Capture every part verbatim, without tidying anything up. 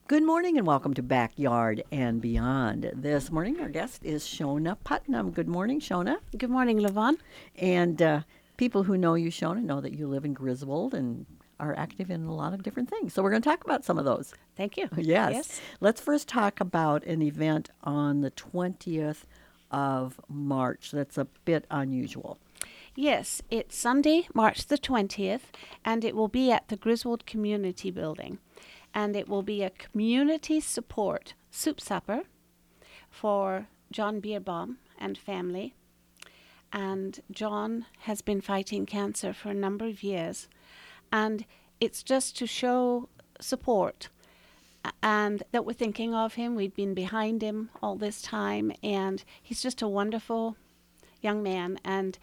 Good morning and welcome to Backyard and Beyond. This morning, our guest is Shona Putnam. Good morning, Shona. Good morning, Levon. And uh, people who know you, Shona, know that you live in Griswold and are active in a lot of different things. So we're going to talk about some of those. Thank you. Yes. Yes. Let's first talk about an event on the twentieth of March that's a bit unusual. Yes, it's Sunday, March the twentieth, and it will be at the Griswold Community Building. And it will be a community support soup supper for John Bierbaum and family. And John has been fighting cancer for a number of years. And it's just to show support a- and that we're thinking of him. We've been behind him all this time. And he's just a wonderful young man. And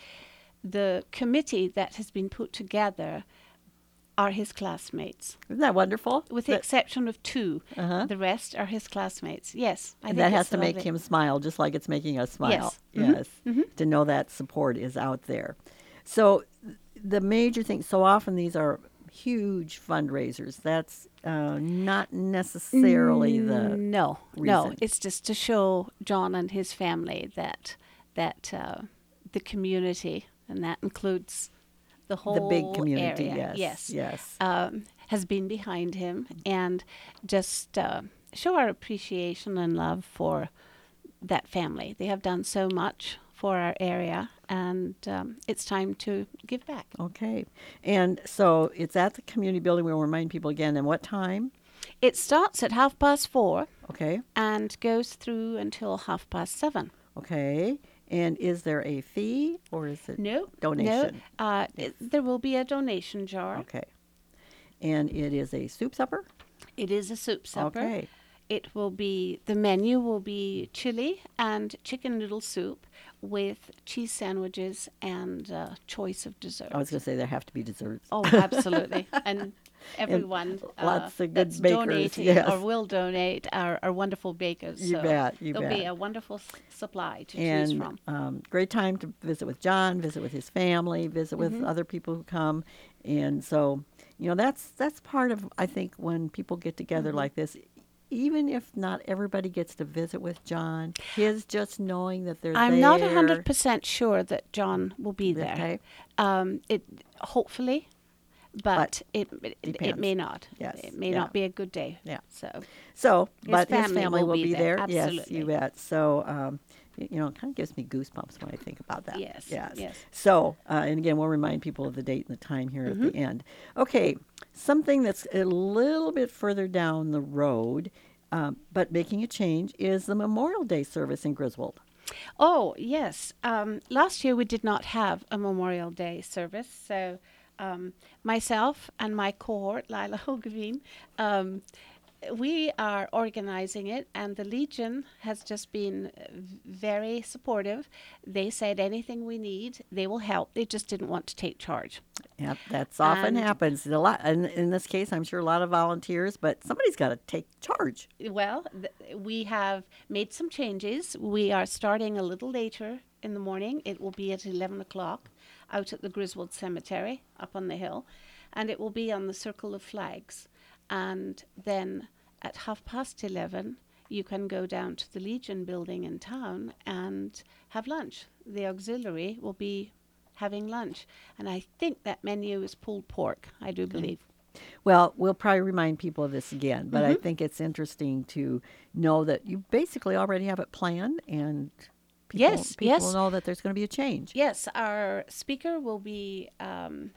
the committee that has been put together are his classmates, Isn't that wonderful? with the That- exception of two. Uh-huh. The rest are his classmates. Yes, I And think that has it's to make lovely. him smile, just like it's making us smile. Yes. Mhm. Yes. Mhm. To know that support is out there. So, th- the major thing, so often these are huge fundraisers. That's uh, not necessarily the. no, no. reason. It's just to show John and his family that that uh, the community, and that includes the whole The big community, area, yes, yes, yes. um, has been behind him, and just uh, show our appreciation and love for that family. They have done so much for our area, and um, it's time to give back. Okay. And so it's at the community building. We'll remind people again. And what time? It starts at half past four Okay. and goes through until half past seven. Okay. And is there a fee or is it No, donation? No, uh, it, there will be a donation jar. Okay. And it is a soup supper? It is a soup supper. Okay. It will be, the menu will be chili and chicken noodle soup with cheese sandwiches and uh, choice of desserts. I was going to say there have to be desserts. Oh, absolutely. And everyone uh, lots of good that's bakers, donating yes. or will donate are, are wonderful bakers. You so bet, you there'll be bet. a wonderful s- supply to choose And from. um, great time to visit with John, visit with his family, visit with Mm-hmm. other people who come, and so you know that's that's part of I think when people get together Mm-hmm. like this. Even if not everybody gets to visit with John, his just knowing that they're I'm there. not one hundred percent sure that John will be there. Okay. Um, it hopefully, but, But it, it it depends. may not. Yes, It may yeah. not be a good day. Yeah. So So, His but his family family will will be be there, there. Yes, absolutely. you bet. So, um, y- you know, it kind of gives me goosebumps when I think about that. Yes, Yes. yes. So, uh, and again, we'll remind people of the date and the time here at the end. Okay, something that's a little bit further down the road, um, but making a change is the Memorial Day service in Griswold. Oh, yes. Um, last year we did not have a Memorial Day service. So um, myself and my cohort, Lila Hogeveen, um, we are organizing it, and the Legion has just been uh, v- very supportive. They said anything we need, they will help. They just didn't want to take charge. Yep, that's often And- happens. A lot, and in this case, I'm sure a lot of volunteers, but somebody's got to take charge. Well, th- we have made some changes. We are starting a little later in the morning. It will be at eleven o'clock out at the Griswold Cemetery up on the hill, and it will be on the Circle of Flags. And then at half past eleven, you can go down to the Legion building in town and have lunch. The auxiliary will be having lunch. And I think that menu is pulled pork, I do believe. Well, we'll probably remind people of this again, but I think it's interesting to know that you basically already have it planned, and people, Yes, people yes. know that there's going to be a change. Yes, our speaker will be um,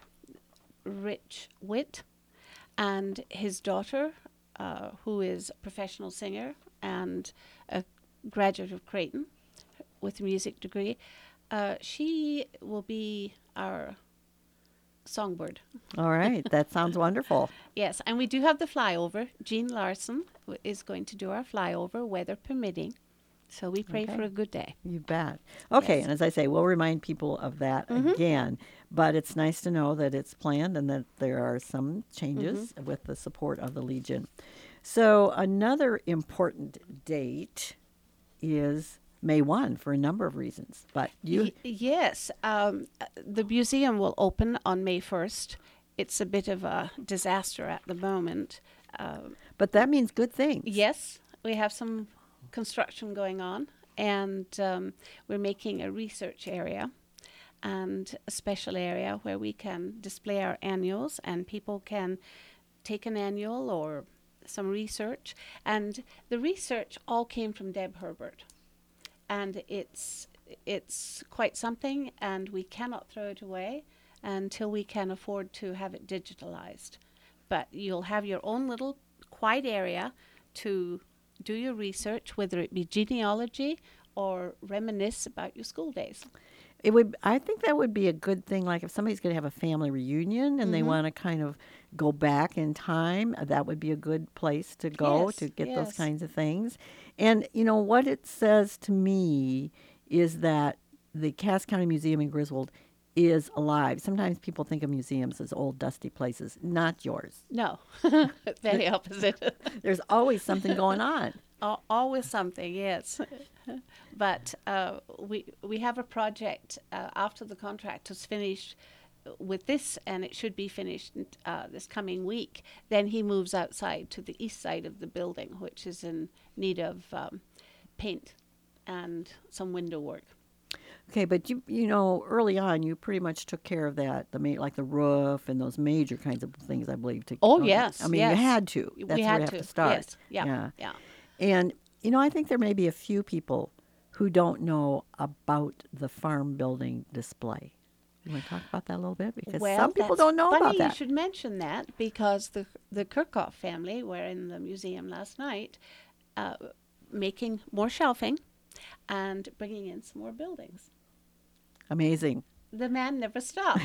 Rich Witt and his daughter, uh, who is a professional singer and a graduate of Creighton with a music degree. Uh, she will be our songbird. All right, that sounds wonderful. Yes, and we do have the flyover. Jean Larson w- is going to do our flyover, weather permitting. So we pray Okay. for a good day. You bet. Okay, Yes. and as I say, we'll remind people of that again, but it's nice to know that it's planned and that there are some changes with the support of the Legion. So, another important date is May first for a number of reasons, but you. Y- yes, um, uh, the museum will open on May first. It's a bit of a disaster at the moment. um, But that means good things. yes, we have some construction going on, and um, we're making a research area and a special area where we can display our annuals, and people can take an annual or some research. And the research all came from Deb Herbert, and it's it's quite something, and we cannot throw it away until we can afford to have it digitalized. But you'll have your own little quiet area to do your research, whether it be genealogy or reminisce about your school days. It would. I think that would be a good thing. Like if somebody's going to have a family reunion and they Mhm. want to kind of go back in time, uh, that would be a good place to go Yes, to get those yes. kinds of things. And you know what it says to me is that the Cass County Museum in Griswold is alive. Sometimes people think of museums as old, dusty places. Not yours. No, very opposite. There's always something going on. Al- Always something, yes. But uh, we we have a project uh, after the contract is finished with this, and it should be finished uh, this coming week. Then he moves outside to the east side of the building, which is in need of um, paint and some window work. Okay, but you you know early on you pretty much took care of that, the ma- like the roof and those major kinds of things, I believe. To Oh, uh, yes, I mean yes. you had to. We That's where had you have to, to start. yes, yeah, yeah. yeah. And you know I think there may be a few people who don't know about the farm building display. You want to talk about that a little bit because Well, some people that's don't know funny about you that. should mention that, because the the Kirchhoff family were in the museum last night, uh, making more shelving and bringing in some more buildings. Amazing. The man never stops.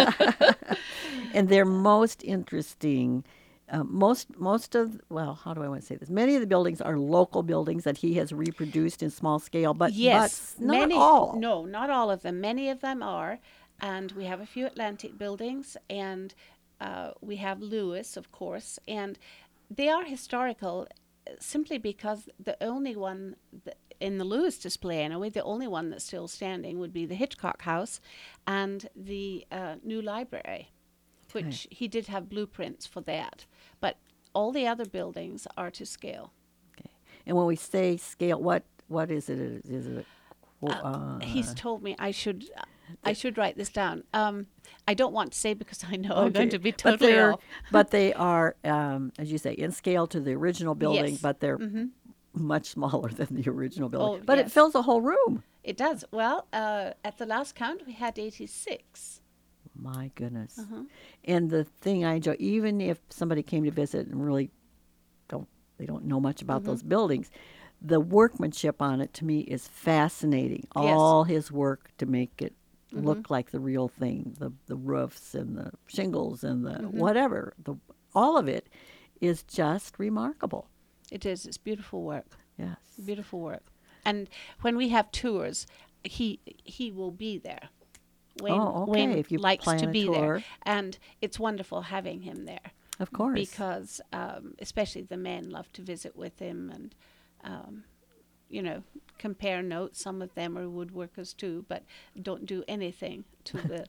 And they're most interesting. Uh, most most of well, how do I want to say this? Many of the buildings are local buildings that he has reproduced in small scale, but Yes, but not many. all. No, not all of them. Many of them are, and we have a few Atlantic buildings, and uh, we have Lewis, of course, and they are historical, uh, simply because the only one that, in the Lewis display, anyway, the only one that's still standing would be the Hitchcock House, and the uh, new library, which he did have blueprints for that, but all the other buildings are to scale. Okay. And when we say scale, what what is it? Is it? A, uh, He's told me I should I should write this down. Um, I don't want to say because I know I'm going to be but totally they're off. but they are, um, as you say, in scale to the original building, Yes. but they're much smaller than the original building. Oh, but it yes. fills a whole room. It does. Well, uh, at the last count, we had eighty-six. My goodness. Uh-huh. And the thing I enjoy, even if somebody came to visit and really don't they don't know much about Mm-hmm. those buildings, the workmanship on it to me is fascinating. Yes. Mm-hmm. All his work to make it look like the real thing, the the roofs and the shingles and the Mm-hmm. whatever, the all of it is just remarkable. It is. It's beautiful work. Yes. Beautiful work. And when we have tours, he he will be there. Wayne, Oh, okay, Wayne if you likes plan to a be tour. there, and it's wonderful having him there. Of course. Because um, especially the men love to visit with him and, um, you know, compare notes. Some of them are woodworkers too, but don't do anything to the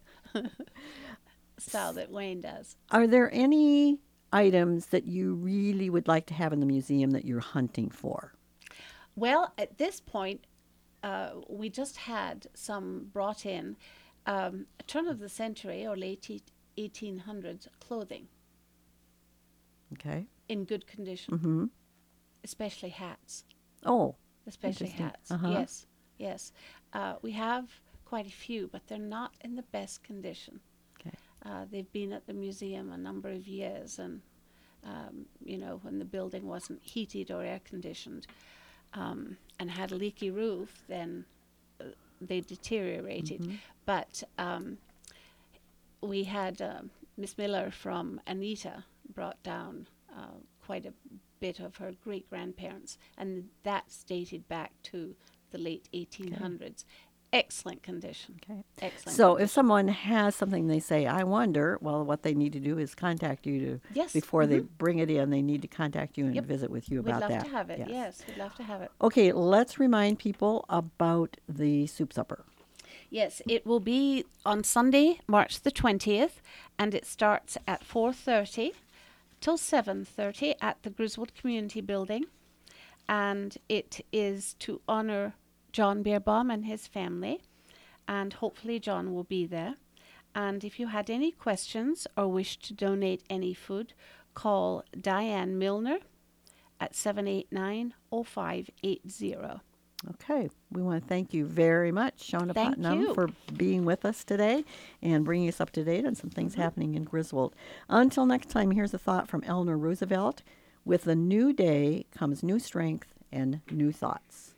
style that Wayne does. Are there any items that you really would like to have in the museum that you're hunting for? Well, at this point, uh, we just had some brought in, um, turn of the century or late eighteen hundreds clothing Okay. in good condition, Mm-hmm. especially hats. Oh, Especially Interesting. hats. Uh-huh. Yes, yes. Uh, we have quite a few, but they're not in the best condition. okay. Uh, they've been at the museum a number of years, and um, you know, when the building wasn't heated or air conditioned, um, and had a leaky roof, then uh, they deteriorated. Mm-hmm. But um, we had uh, Miss Miller from Anita brought down uh, quite a bit of her great grandparents, and that's dated back to the late eighteen hundreds. Excellent condition. Okay. Excellent. So condition. if someone has something they say, I wonder, well, what they need to do is contact you to, Yes, before they mhm. bring it in, they need to contact you and Yep. visit with you We'd about love that. to have it. Yes. we'd love to have it. Okay, let's remind people about the soup supper. Yes, it will be on Sunday, March the twentieth, and it starts at four thirty till seven thirty at the Griswold Community Building. And it is to honor John Beerbaum and his family. And hopefully John will be there. And if you had any questions or wish to donate any food, call Diane Milner at seven eight nine, oh five eight zero. Okay. We want to thank you very much, Shauna Thank Putnam, you. for being with us today and bringing us up to date on some things happening in Griswold. Until next time, here's a thought from Eleanor Roosevelt. With a new day comes new strength and new thoughts.